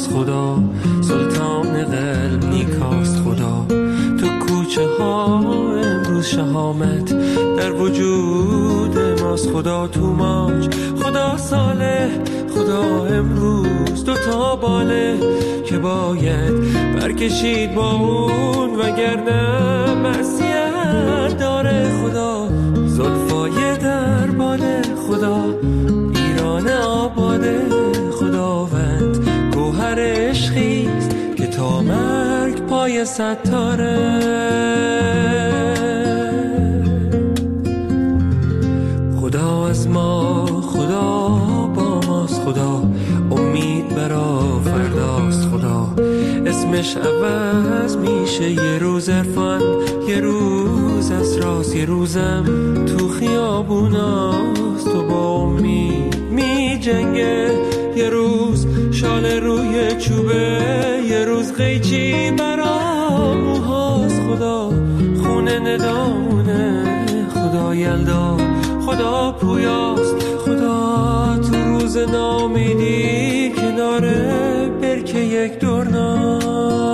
ماست خدا، سلطان قلب نیکاست خدا. تو کوچه ها امروز شهامت در وجود ماست خدا. تو ماج خدا صالح، خدا امروز دوتا باله که باید برکشید با اون، وگرنه معصیت داره خدا. زلفای در باله خدا، ایران آباده خداوند. گوهر عشقیست که تا مرگ پای ستاره. خدا از ما، خدا با ماست خدا، امید برا فرداست خدا. اسمش عوض میشه یه روز عرفان، یه روز اسراس، یه روزم تو خیابوناست. تو با امید می جنگه، یه روز شال روی چوبه، یه روز قیچی برا موهاست خدا. خونه ندامونه خدا یلدا، خدا پویاست خدا. تو روز نامیدی کناره برکه یک دورناست.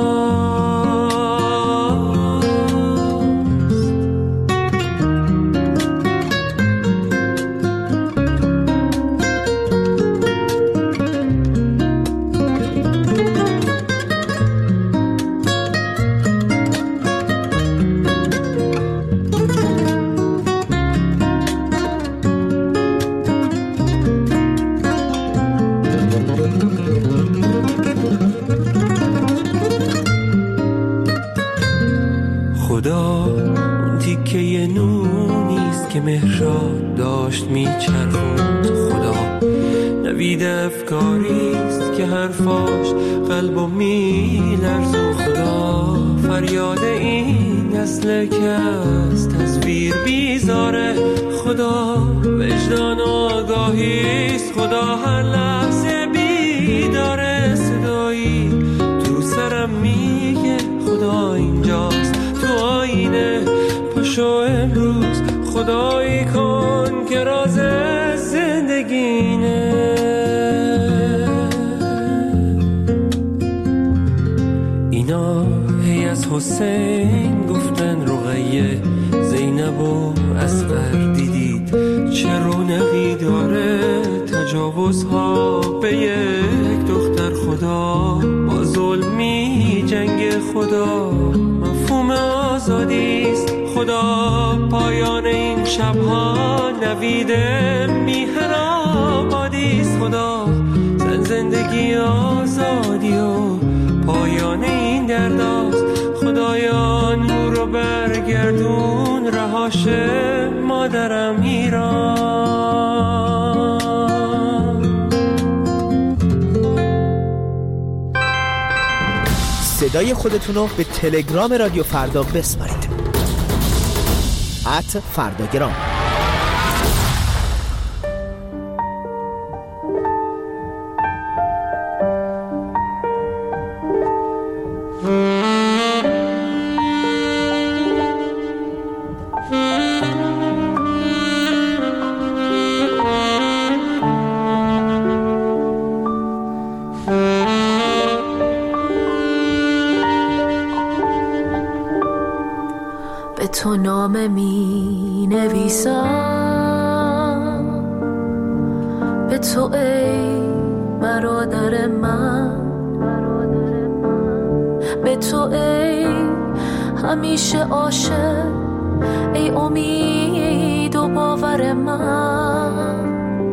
مهراب داشت میچرخوند خدا. نوید افکاریست که حرفاش قلبو میلرزون خدا. فریاد این نسل که از تصویر بیزاره خدا. وجدان آگاهیست خدا، هر لحظه بیداره. صدایی تو سرم میگه خدا اینجاست تو آینه. پاشو امروز خدایی کن که راز زندگینه. اینا هی از حسین گفتن رقیه، زینب و اصغر دیدید چه رونقی داره. تجاوزها به یک دختر خدا، با ظلمی جنگ خدا. مفهوم آزادیست خدا، پایان این شبها نوید میهن آبادیست خدا. زندگی آزادی و پایان این درداست خدایان. او رو برگردون رهاش مادرم ایران. صدای خودتونو به تلگرام رادیو فردا بسپارید. @فرداگرام. به تو نامه می نویسم، به تو ای برادر من، به تو ای همیشه عاشق، ای امید و باور من.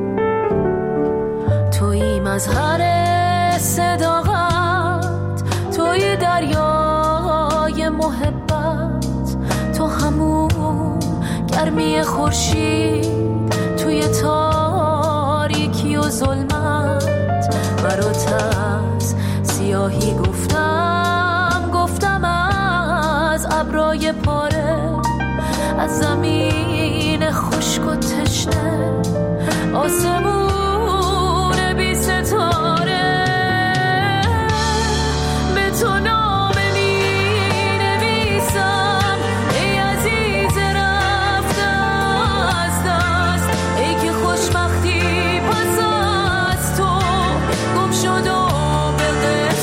تویی مظهر صداقت، تویی دریای محبت، تو همون گرمی خورشید توی تاریکی و ظلمت. برات از سیاهی گفتم از ابرای پاره، از زمین خشک و تشنه، آسمون بی ستاره. به تو نامه می نویسم، ای عزیز رفته از دست، ای که خوشبختی پس از تو گم شد و به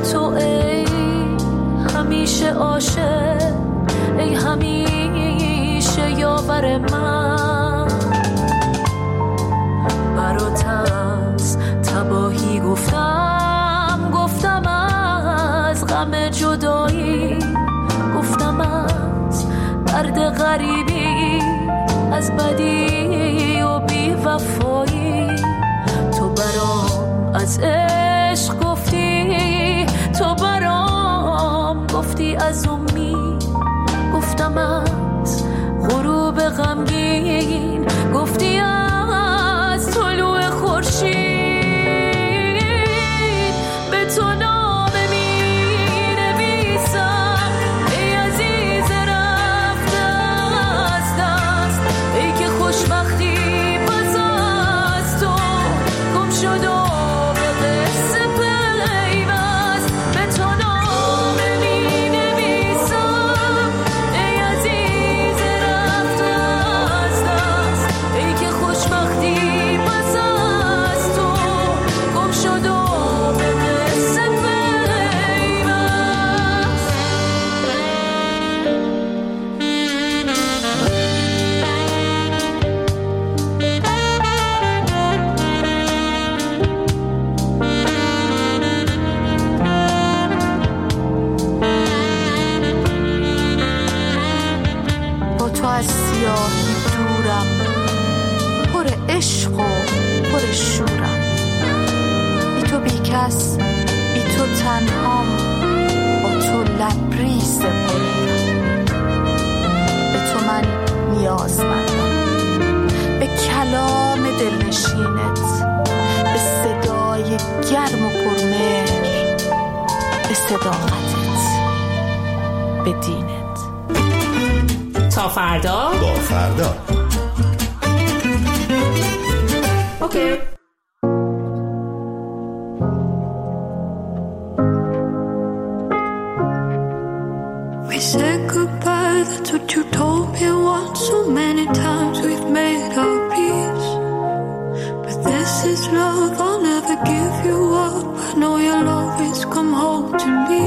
تو ای همیشه عاشق، ای همیشه یاور من. برات از تباهی گفتم از غم جدایی، گفتم از درد غریبی، از بدی و بی وفایی. تو برام از عشق گفتی، تو برام گفتی از امید، گفتم از غروب غمگین، گفتی از طلوع خورشید. به تو نامه می‌نویسم ای عزیز رفته از دست، ای که خوشبختی پس از تو گم شد و به قصه پیوست. به تو نامه می‌نویسم ای عزیز رفته از دست، ای که خوشبختی پس از تو گم شد و به قصه پیوست. با تو از سیاهی دورم، پر عشق و پر شورم. بی تو بی کس، بی تو تنهام، با تو لبریز بمیرم. به تو من نیازمندم، به کلام دلنشینت، به صدای گرم و پرمهر، به صداقتت، به دینت. تا فردا با فردا. اوکی. We said goodbye, that's what you told me once. So many times we've made our peace, but this is love, I'll never give you up. I know you'll always come home to me.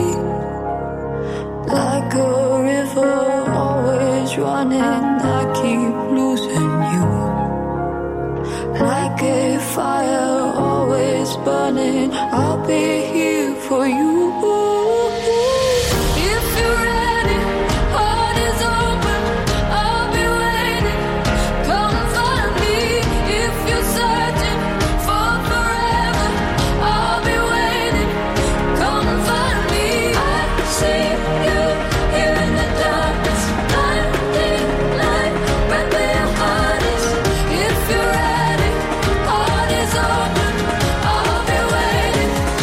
Like a river always running, I keep losing you. Like a fire always burning, I'll be here for you. If you're ready, heart is open, I'll be waiting. Come find me. If you're searching for forever, I'll be waiting. Come find me. I see you here in the darkness, blinding light, right where your heart is. If you're ready, heart is open, I'll be waiting.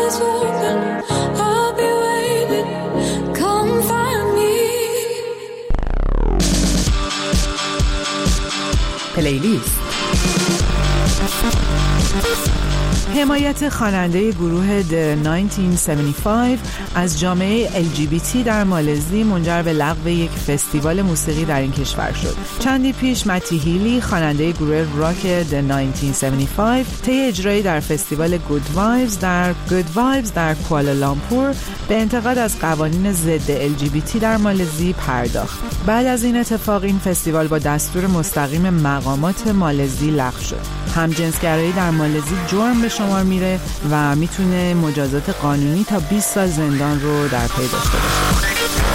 is open, I'll be waiting. Come find me. پلیلیست. حمایت خواننده گروه The 1975 از جامعه LGBT در مالزی منجر به لغو یک فستیوال موسیقی در این کشور شد. چندی پیش متی هیلی خواننده گروه راک The 1975 طی اجرایی در فستیوال Good Vibes در کوالالامپور به انتقاد از قوانین ضد LGBT در مالزی پرداخت. بعد از این اتفاق این فستیوال با دستور مستقیم مقامات مالزی لغو شد. همجنسگرایی در مالزی جرم به شمار میره و میتونه مجازات قانونی تا 20 سال زندان رو در پی داشته باشه.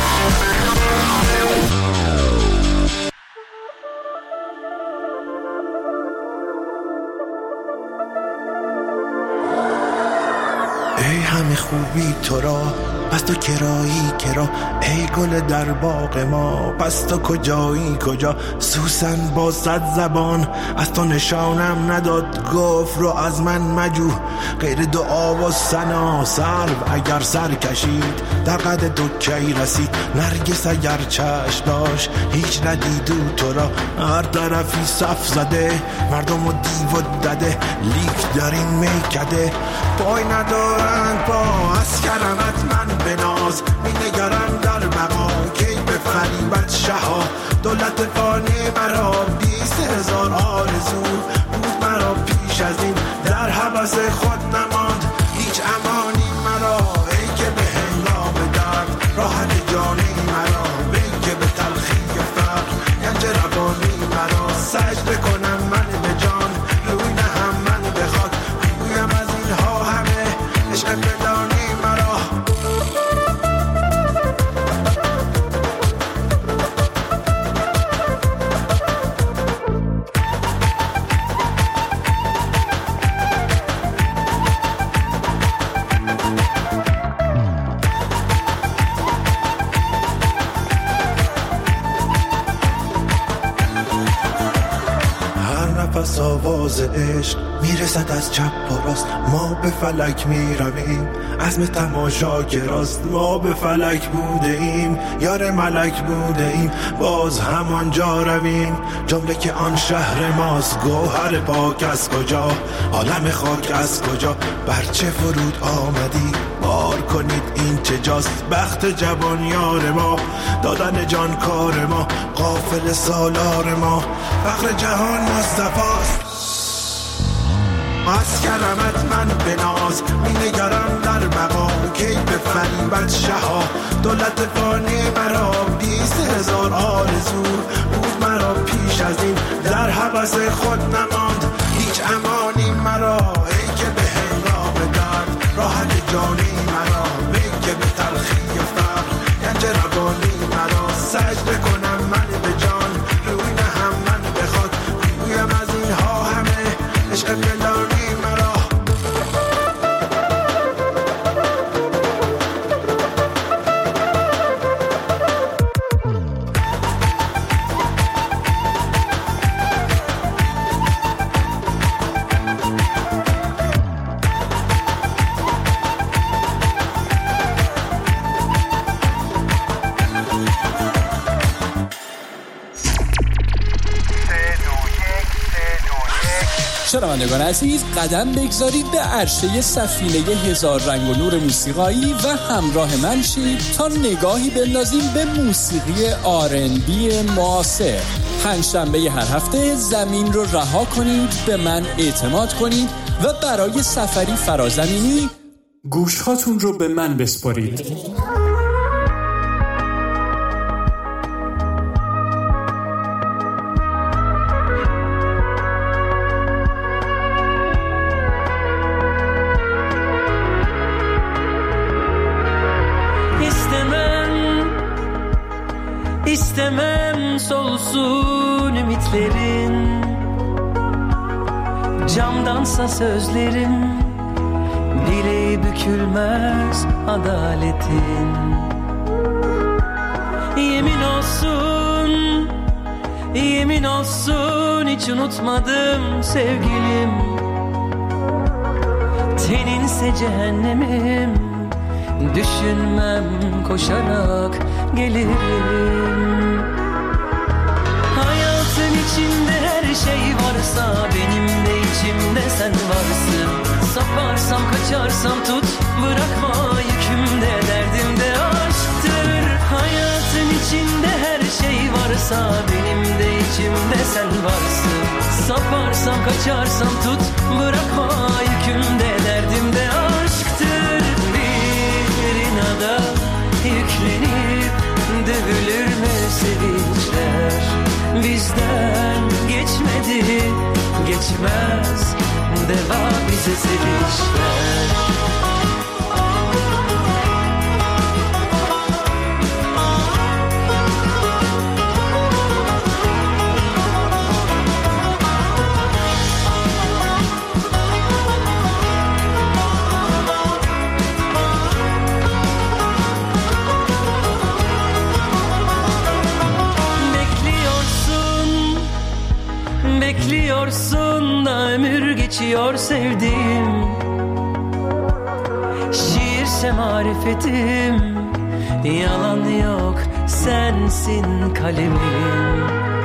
ای همه خوبی تو را پس تو کرایی کرا، ای گل در باغ ما پس تو کجایی کجا. سوسن با 100 زبان از تو نشانم نداد، گفت رو از من مجو غیر دعا و ثنا. سرو اگر سر کشید در قد تو کی رسید، نرگس اگر چشم داشت هیچ ندیدو تو را. هر طرفی صف زده مردم و دیو و دده، لیک در این میکده پای ندارند با از کرمت من بناز. می نگرم در بقا کی به فریبت شها، دولت فانی مرا 20,000 آرزو بود مرا پیش از این، در حبس خود نماند هیچ امانی مرا. ای که به هنگام درد راحت جانی مرا، ای که به تلخی فقر گنج روانی مرا. سجده کنم من به جان روی نهم من به خاک، بگویم از اینها همه عشق بدانی مرا. پس آواز عشق میرسد از چپ و راست، ما به فلک میرویم عزم تماشا که راست. ما به فلک بوده ایم یار ملک بوده ایم، باز همانجا رویم جمله که آن شهر ماست. گوهر پاک از کجا عالم خاک از کجا، برچه فرود آمدی بار کنید این چه جاست. بخت جوان یار ما دادن جان کار ما، غافل سالار ما فقر جهان مصطفاست. از کرمت من بناز می نگرم در بقا کی به فریبت شها، دولت فانی مرا 20,000 آرزو بود مرا پیش از این، در حبس خود نماند هیچ امانی مرا. ای که به هنگام درد راحت جانی مرا، ای که به تلخی فقر گنج روانی مرا. سجده کنم من به جان روی نهم من به خاک، بگویم از اینها همه عشق بلانی مرا. شنوندگان عزیز، قدم بگذارید به عرشه سفینه 1000 رنگ و نور موسیقایی و همراه من شید تا نگاهی بندازیم به موسیقی R&B معاصر. پنجشنبه هر هفته زمین رو رها کنید، به من اعتماد کنید و برای سفری فرازمینی گوشهاتون رو به من بسپارید. İstemem solsun ümitlerin, camdansa sözlerim, direği bükülmez adaletin. Yemin olsun, yemin olsun hiç unutmadım sevgilim. Seninse cehennemim, düşünmem koşarak gelirim. Hayatın içinde her şey varsa benim de içimde sen varsın. Saparsam kaçarsam tut, bırakma yükümde, derdim de aşktır. Hayatın içinde her şey varsa benim de içimde sen varsın. Saparsam kaçarsam tut, bırakma yükümde, derdim de aşktır. Bir inada yüklenip dövülür mü sevinçler? Bizden geçmedi, geçmez, deva bize sevinçler. Bekliyorsun da ömür geçiyor sevdiğim. Şiirse marifetim, yalan yok sensin kalemim.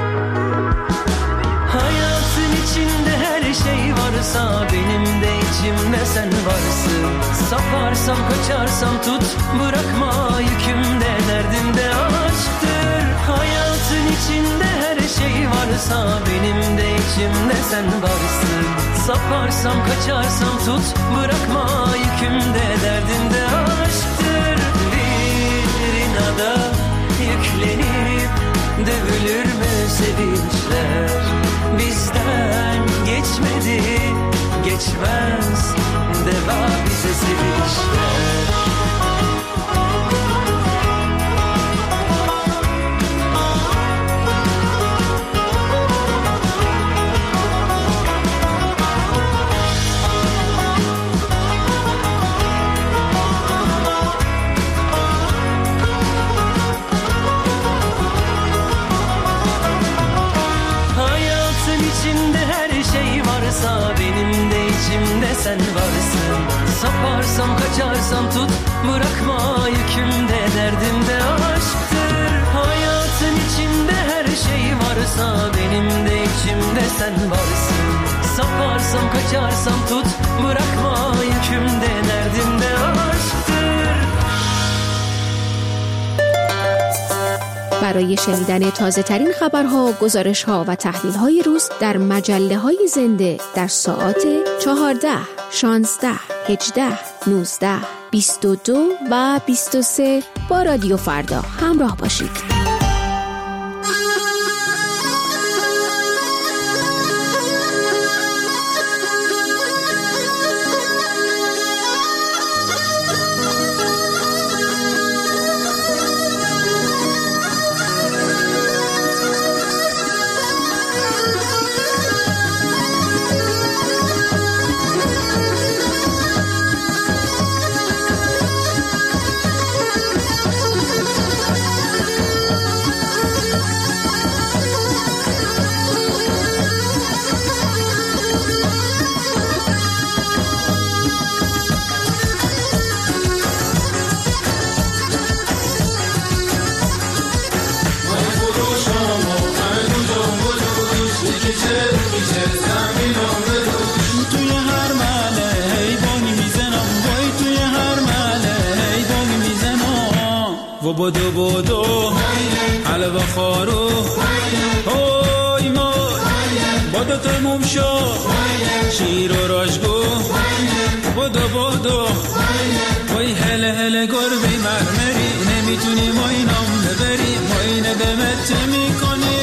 Hayatın içinde her şey varsa benim de içimde sen varsın. Saparsam kaçarsam tut, bırakma yükümde, derdim de aşktır. Hayatın içinde her şey varsa benim de içimde sen varsın. Saparsam kaçarsam tut, bırakma yükümde, derdim de aşktır. Bir inada yüklenip dövülür mü sevinçler? Bizden geçmedi, geçmez, deva bize sevinçler. Benim de içimde sen varsın. Saparsam kaçarsam tut, bırakma yükümde, derdim de aşktır. Hayatın içinde her şey varsa benim de içimde sen varsın. Saparsam kaçarsam tut, bırakma yükümde, derdim de aşktır. برای شنیدن تازه ترین خبرها، گزارش‌ها و تحلیل‌های روز در مجله‌های زنده در ساعات 14, 16, 18, 19, 22 و 23 با رادیو فردا همراه باشید. بدو بدو حلوه خارو هوی موی بدو تموم شد شیر و راجگو بدو بدو وای هله هله گربه مرمری نمیتونی ما اینام ببری ما اینه دمت میکنی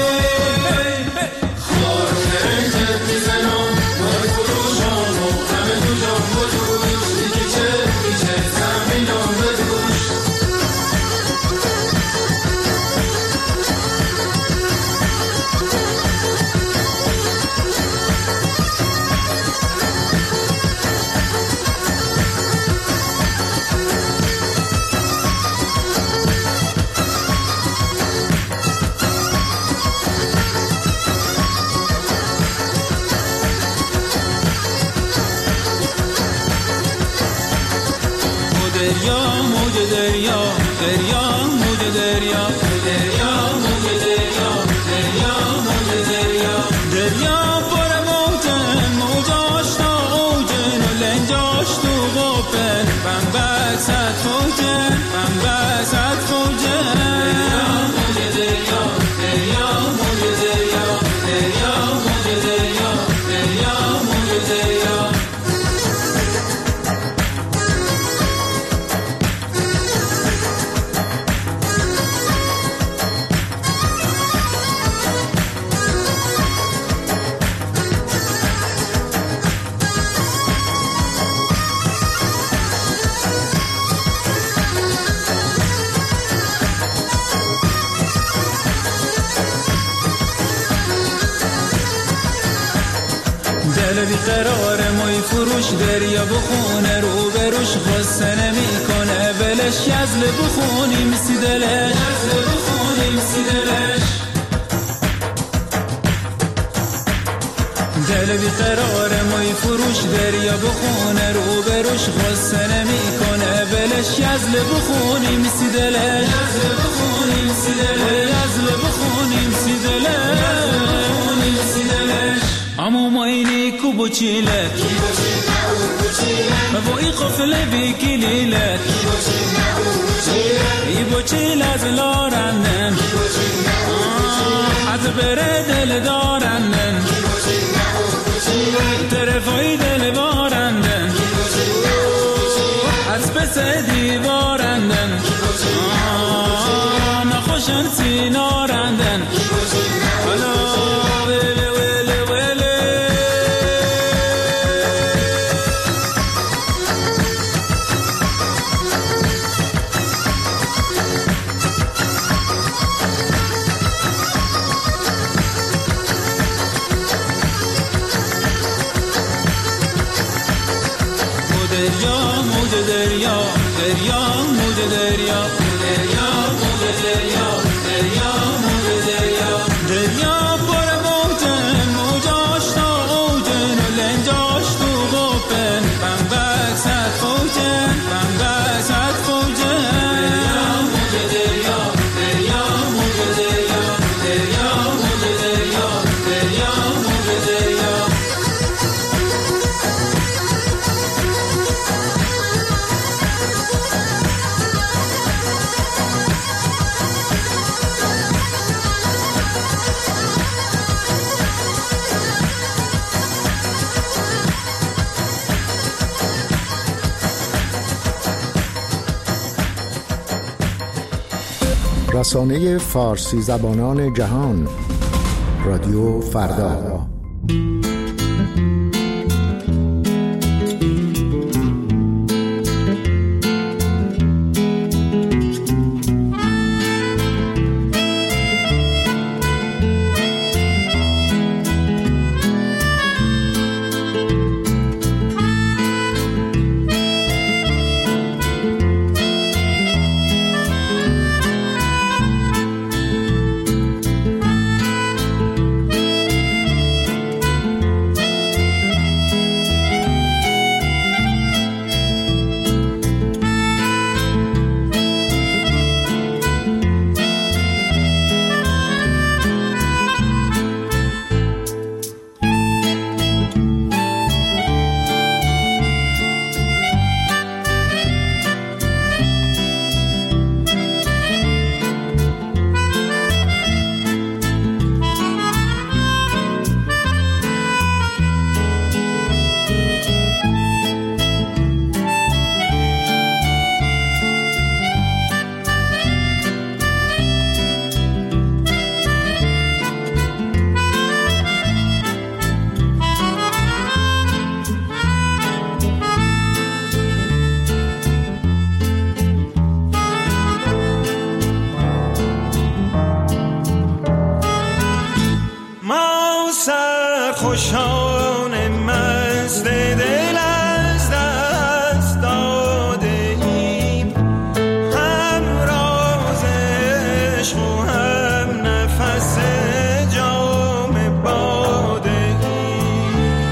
خار فرنجت میزنم وای فروشانو همه دو جان بدوش دیگه چه زمینم بدوش دریا موج دریا دریا موج دریا دریا موج دریا دریا موج دریا دریا پر موجن موجاش تا اوجن و لنجاش تو قفل بمبک صد فوجن بمبک صد فوجن دریا موج دریا دریا موج دریا دریا موج دریا دریا موج دریا دل بیقرار مای فروش دریا بخونه رو بروش خسته نمیکنه بلش یزل بخونیم سی دلش یزل بخونیم سی دلش دل بیقرار مای فروش دریا بخونه رو بروش خسته نمیکنه بلش یزل بخونیم سی دلش یزل بخونیم سی دلش یزل بخونیم سی دلش بخونیم سی دلش امو ماینی کو بوچیلت و ای قفله بیکلیلت ای بوچیل از لارندن از بره دل دارندن طرفای دل بارندن از پس دیوارندن نخوشن سینارندن دریا موج دریا دریا موج دریا دریا موج دریا دریا موج دریا دریا پر موجن موجاش تا اوجن و لنجاش تو قفل بمبک صد فوجن بمبک صد فوجن دریا موج دریا دریا موج دریا دریا موج دریا دریا موج دریا رسانه فارسی زبانان جهان رادیو فردا. خوشان مست دل از دست داده ایم، هم راز عشق و هم نفس جام باده ایم.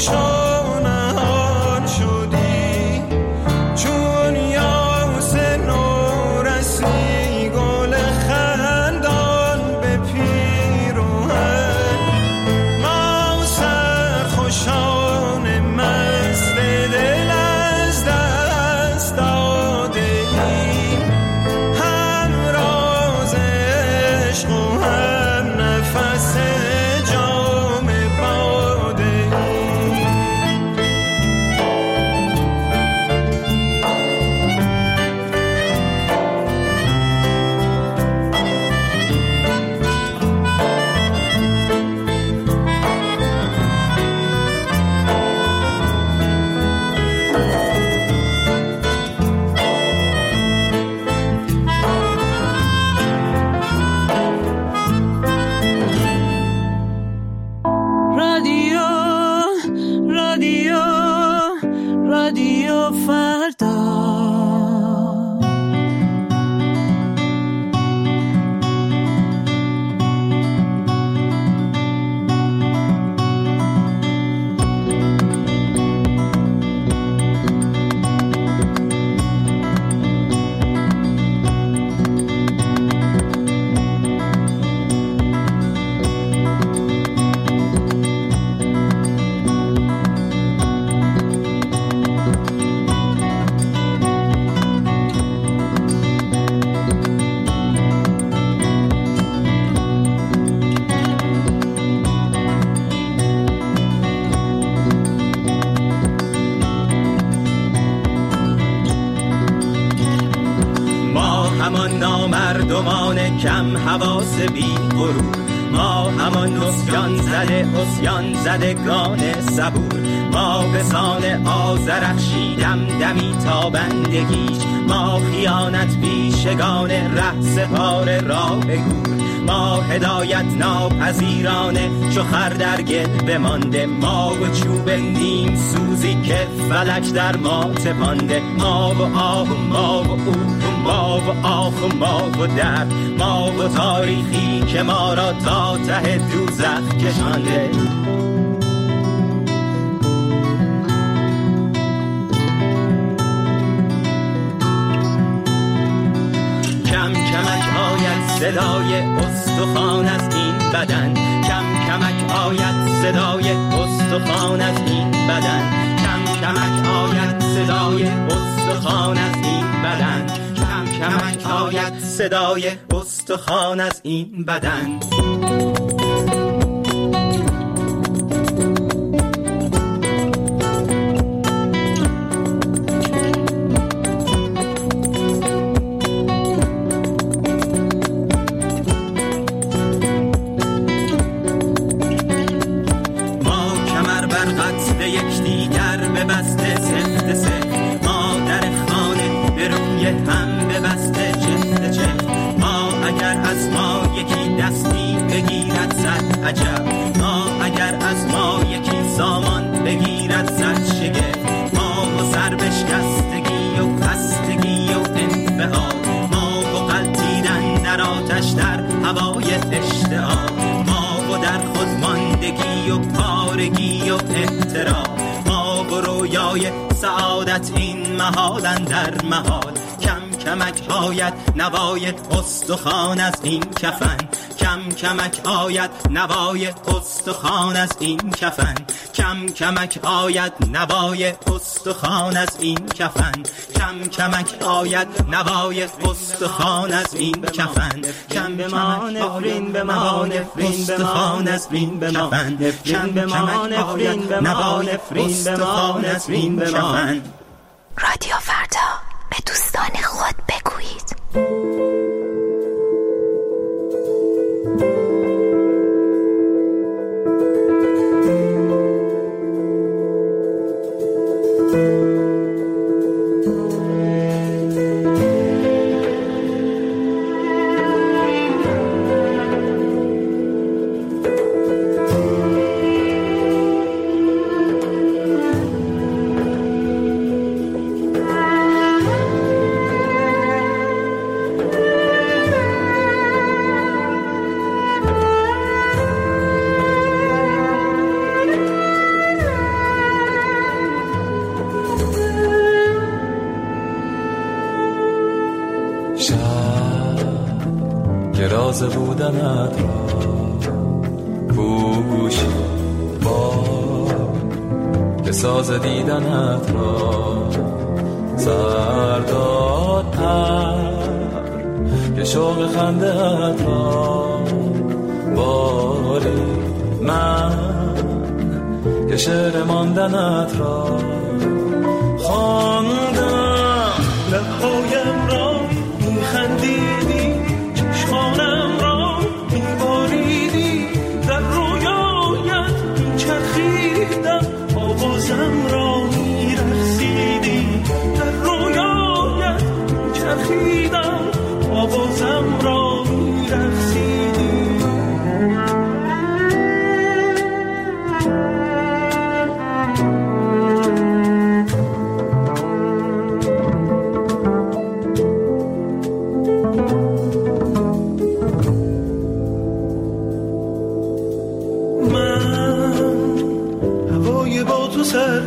گوش و نهان شدی، چون یاس نورسی گل خندان به پیروهن. ما سرخوشان مست دل از دست داده ایم، هم راز عشق و هم نفس جام باده ایم. رادیو رادیو رادیو فردا. ما همان نامردمان کم حواس بی غرور، ما همان اسیان زدگان صبور، ما به سان آذرخشیدم دمی تا بندگیش، ما خیانت پیشگان ره سپار راه گور، ما هدایت ناپذیرانه چو خر در گل بمانده، ما و چوب نیم سوزی که فلک در ما تپانده، ما و آه و ما و او، ما و آخ و ما و در، ما و تاریخی که ما را تا ته دوزخ کشانده. کم کمک آید صدای استخوان از این بدن، کم کمک آید صدای استخوان از این بدن، کم کمک آید صدای استخوان از این بدن، کم کمک آید صدای استخوان از این بدن. ما اگر از ما یکی سامان بگیرد زد شگفت، ما و سر بشکستگی و خستگی و انفعال، ما و غلطیدن در آتش در هوای اشتعال، ما و در خود ماندگی و پارگی و احترام، ما و رویای سعادت این محال اندر محال. کم کمک آید نوای استخوان از این کفن، کم کمک آید نوای استخوان از این کفن، کم کمک آید نوای استخوان از این کفن، کم کمک آید نوای استخوان از این کفن، کم به ما نفرین به ما نفرین به ما نفرین به ما کم به ما نفرین به ما نفرین به ما نفرین به ما. رادیو فردا، به دوستان خود بگویید. راز بودنت را پوشی با که ساز دیدنت را سرداد پر که شوق خنده‌ات را باری من که شعر ماندنت را خواندم لبهایم را میخندیدی چشمانم را میباریدی در رویایت میچرخیدم آوازم را میرقصیدی در رویایت میچرخیدم آوازم را میرقصیدی سر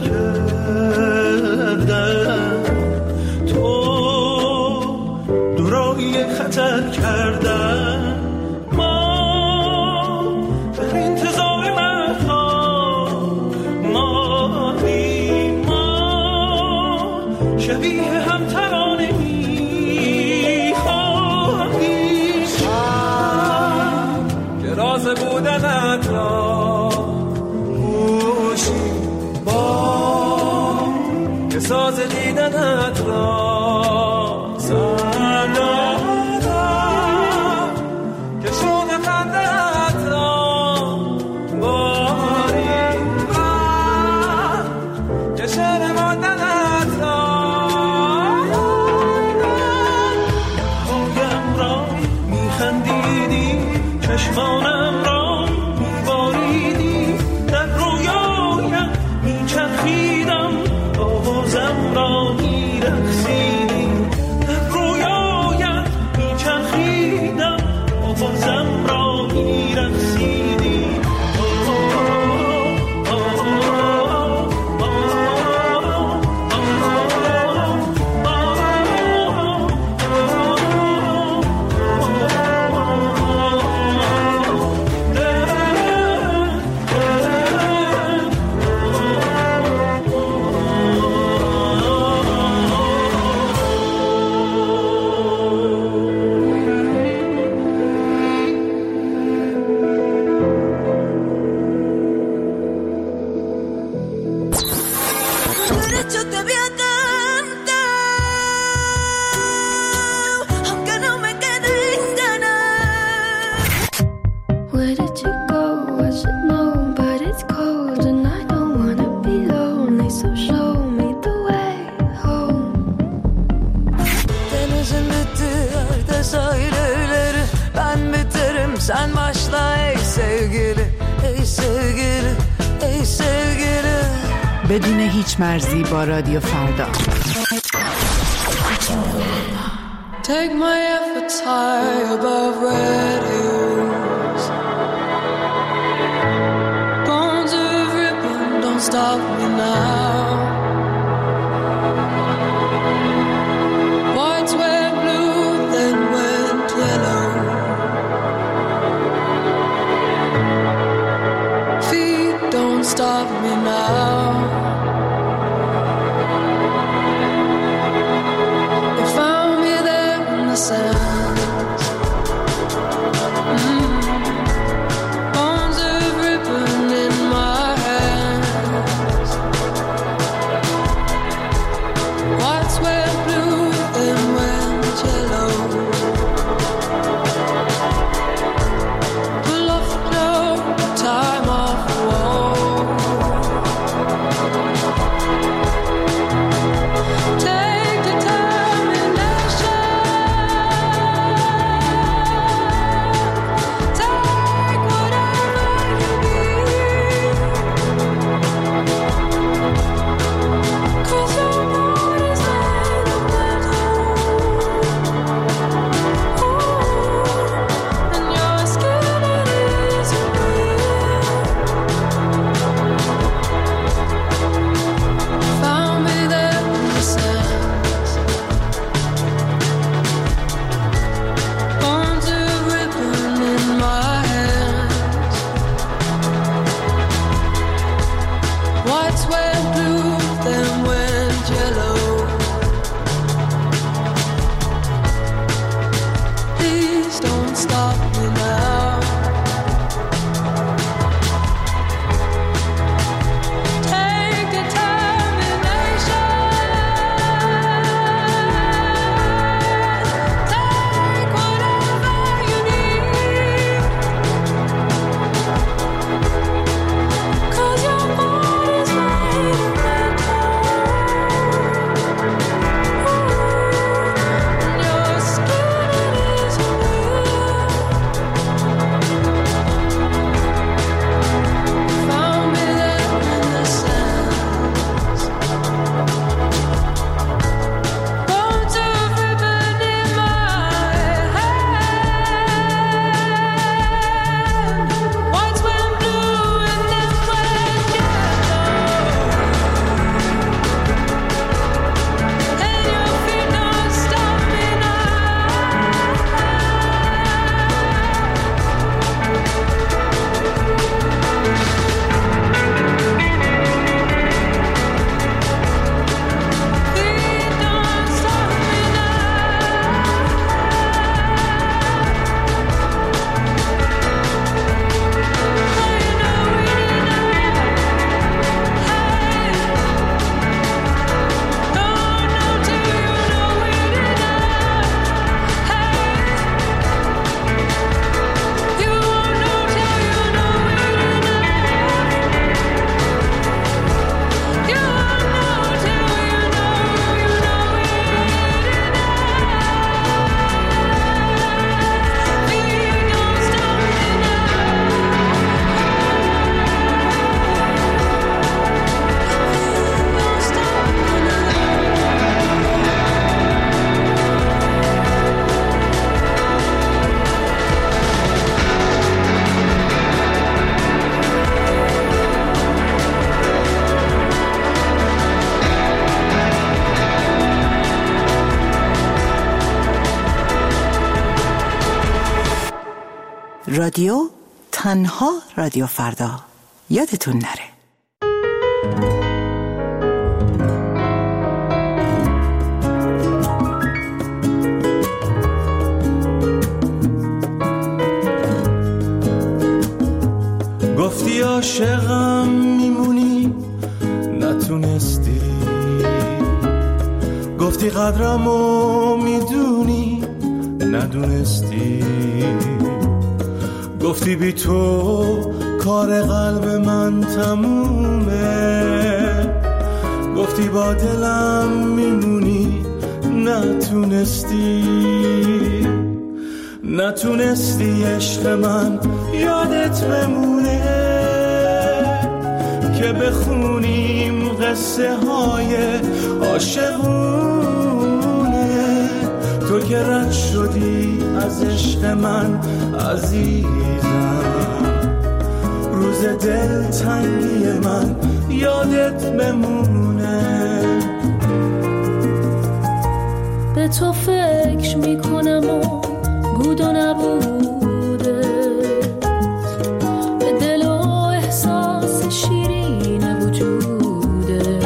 کردم تو دورای خطر کردم ما در انتظار مردها مادیم ما شبیه هم ترانه میخواهیم که راز بودنت را پوشیم که ساز دیدنت را سردادم که شوق خنده‌ات را باری من که شعر ماندنت را پایم را میخندیدی چشمانم را میباریدی در رویایم میچرخیدم آوازم را میرقصیدی در رویایت میچرخیدم آوازم را میرقصیدی Sen başla ey sevgili, ey sevgili, ey sevgili. بدون هیچ مرزی با رادیو فردا. Take my efforts high above red hills. Bones of ribbon, don't stop me now. Whites went blue, then went yellow. Feet don't stop me now. They found me there in the sand. Bones of ribbon in my hands. رادیو تنها رادیو فردا. یادتون نره. گفتی عاشقم میمونی نتونستی، گفتی قدرمو میدونی ندونستی، گفتی بی تو کار قلب من تمومه، گفتی با دلم میمونی نتونستی، نتونستی عشق من یادت بمونه که بخونیم قصه های عاشقونه. تو که رد شدی از عشق من عزیزم، روز دل تنگی من یادت بمونه. به تو فکر میکنم و بود و نبوده، به دل و احساس شیرین وجوده،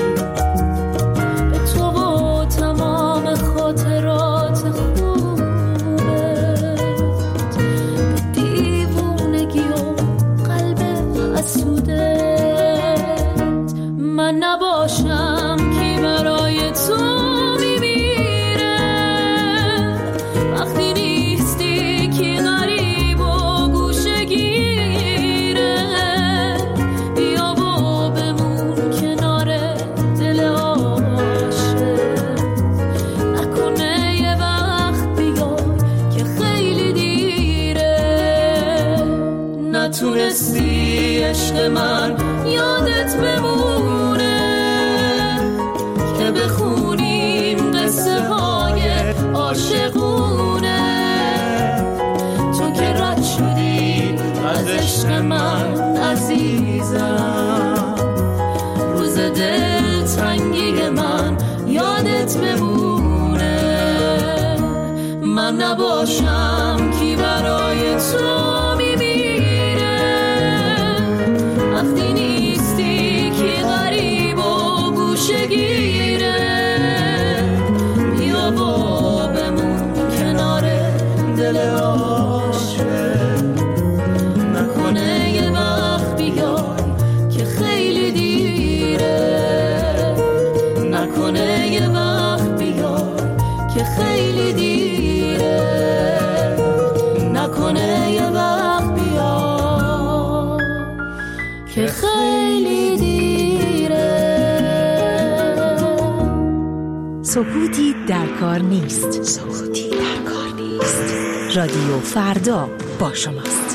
به تو و تمام خاطرات خوبت، به دیوونگی و قلب حسودت. من نباشم که برای تو نتونستی عشق من یادت بمونه که بخونیم قصه های عاشقونه. تو که رد شدی از عشق من عزیزم، روز دل تنگی من یادت بمونه. من نباشم کی برای تو وقتی نیستی که غریب و گوشگیره. بیا با بمون کنار دل عاشق، نکنه یه وقت بیای که خیلی دیره، نکنه یه وقت بیای که خیلی دیره، نکنه یه وقت بیای که خیلی دیره. سکوتی در کار نیست. سکوتی در کار نیست. رادیو فردا با شماست.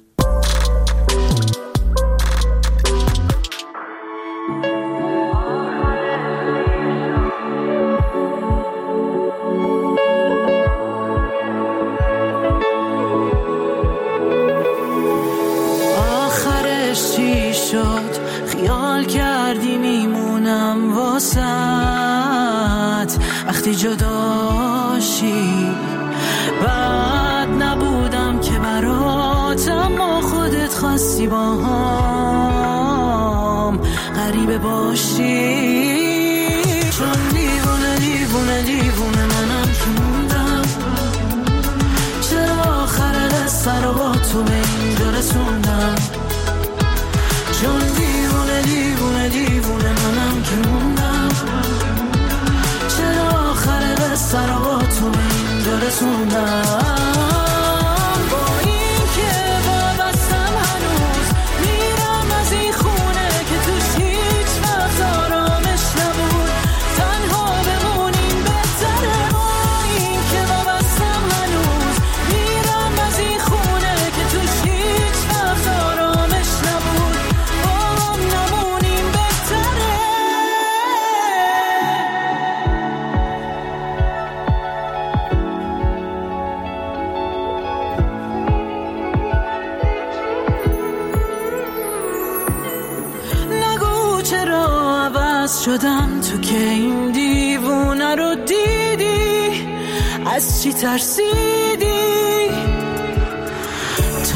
خیال کردی میمونم واسط وقتی جداشی، بعد نبودم که برات، اما خودت خواستی با هم غریبه باشی. چون دیوونه دیوونه دیوونه منم که موندم، چرا آخر قصه رو با تو به اینجا رسوندم. چون دیوونه دیوونه دیوونه منم که موندم، چرا آخر قصه رو با تو به اینجا رسوندم. با این که وابستم هنوز میرم از این خونه که توش هیچ وقت آرامش نبود، تنها بمونیم بهتره. با این که وابستم هنوز میرم از این خونه که توش هیچ وقت آرامش نبود، نمونیم بهتره. نگو چرا عوض شدم تو که این دیوونه رو دیدی، از چی ترسیدی؟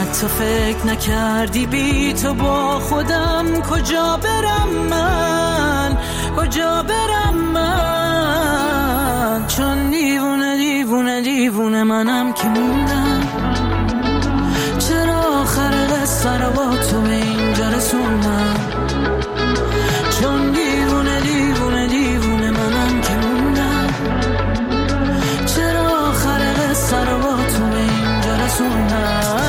حتی فکر نکردی بی تو با خودم کجا برم من، کجا برم من. چون دیوونه دیوونه دیوونه منم که موندم، چرا آخر قصه رو با تو به اینجا رسوندم. چون دیوونه دیوونه دیوونه منم که موندم، چرا آخر قصه رو با تو به اینجا رسوندم.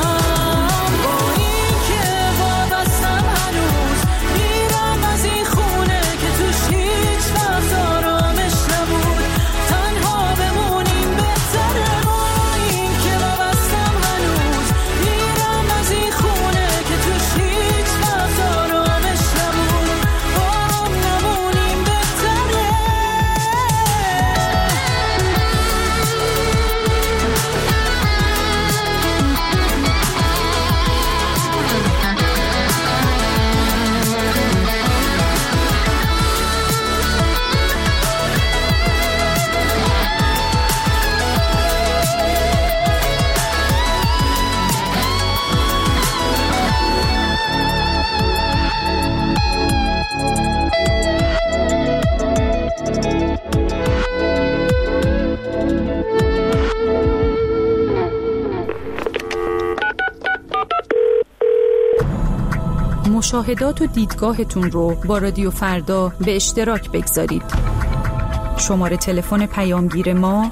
مشاهدات و دیدگاهتون رو با رادیو فردا به اشتراک بگذارید. شماره تلفن پیامگیر ما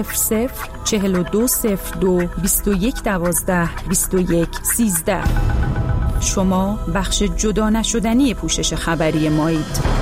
00420221122113. شما بخش جدا نشدنی پوشش خبری مایید.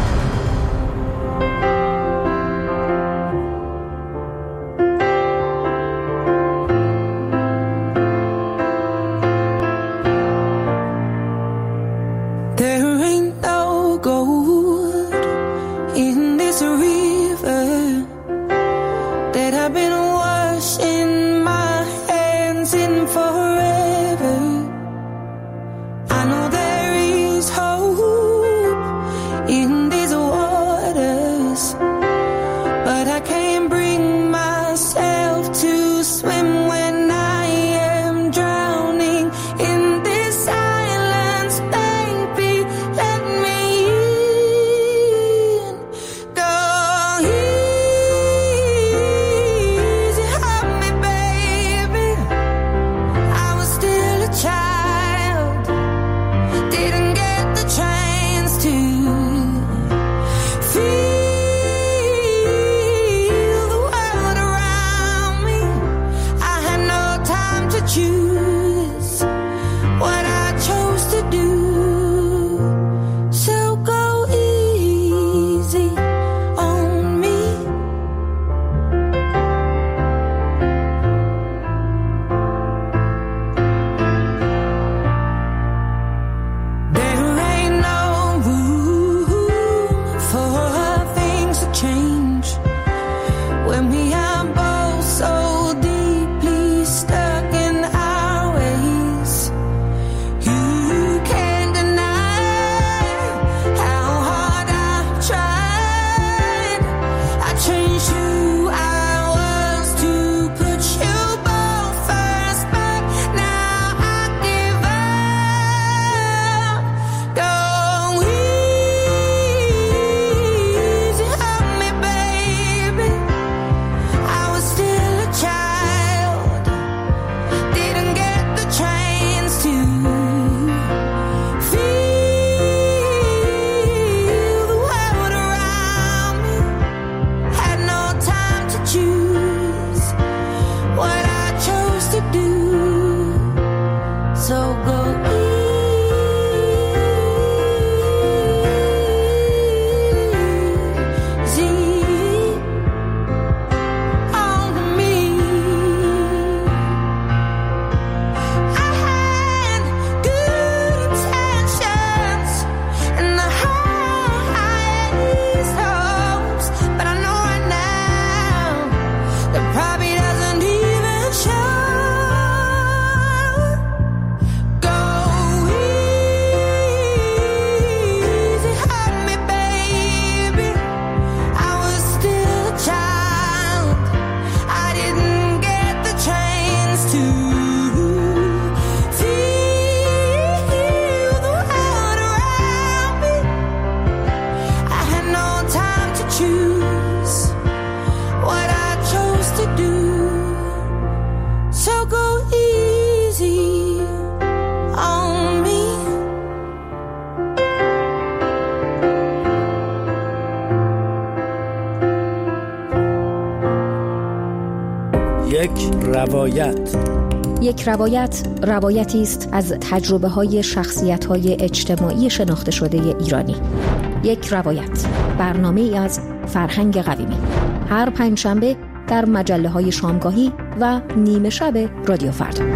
یک روایت. یک روایت روایتی است از تجربه‌های شخصیت‌های اجتماعی شناخته شده ایرانی. یک روایت، برنامه‌ای از فرهنگ قویمی. هر پنجشنبه در مجله‌های شامگاهی و نیمه شب رادیو فردا.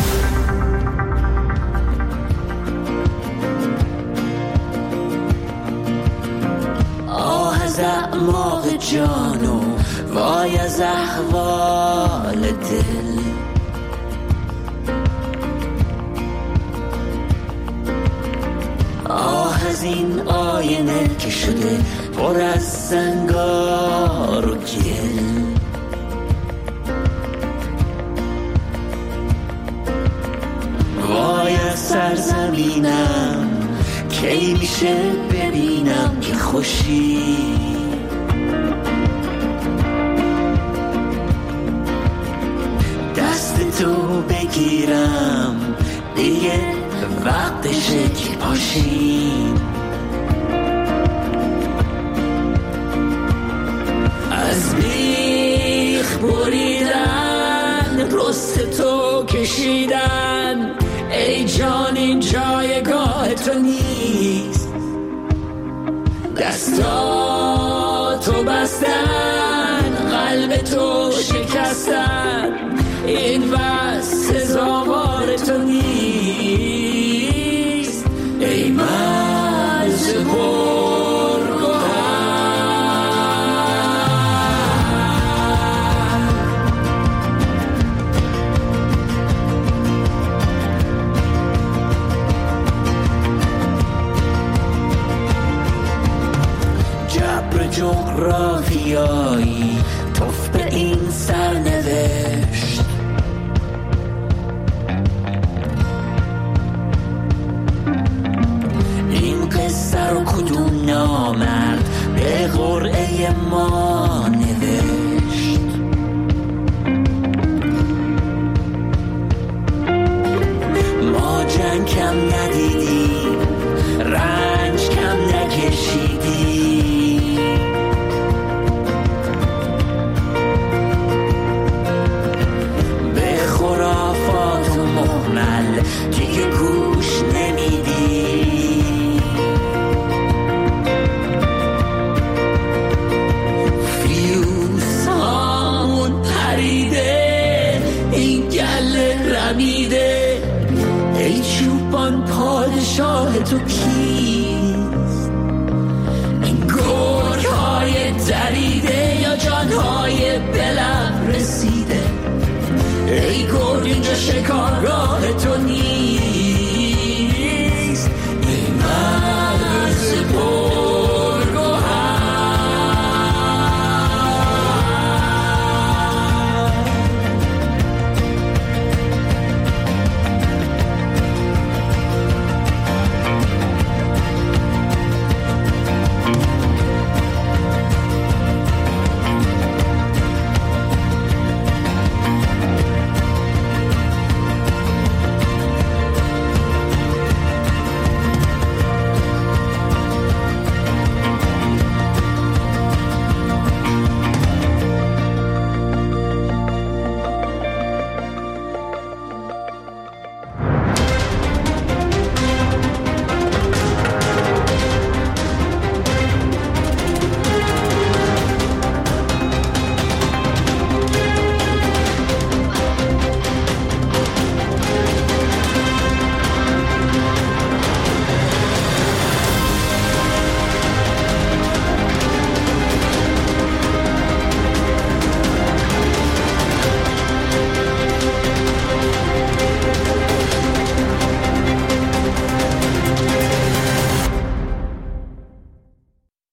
آه از اعماق جانو وای از احوال دل، آه از این آینه که شده پر از زنگار و گل، وای از سرزمینم کی میشه ببینم که خوشی، دست تو بگیرم دیگه وقتشه که پاشیم، از بیخ بریدن رست تو کشیدن، ای جان این جایگاه تو نیست، دستاتو بستن قلب تو شکستن، این بس سزاوار تو نیست، ای مرز جغرافیایی توف به این سرنوشت، این قصه رو کدوم نامرد به قرعه ما نوشت، ما جنگ کم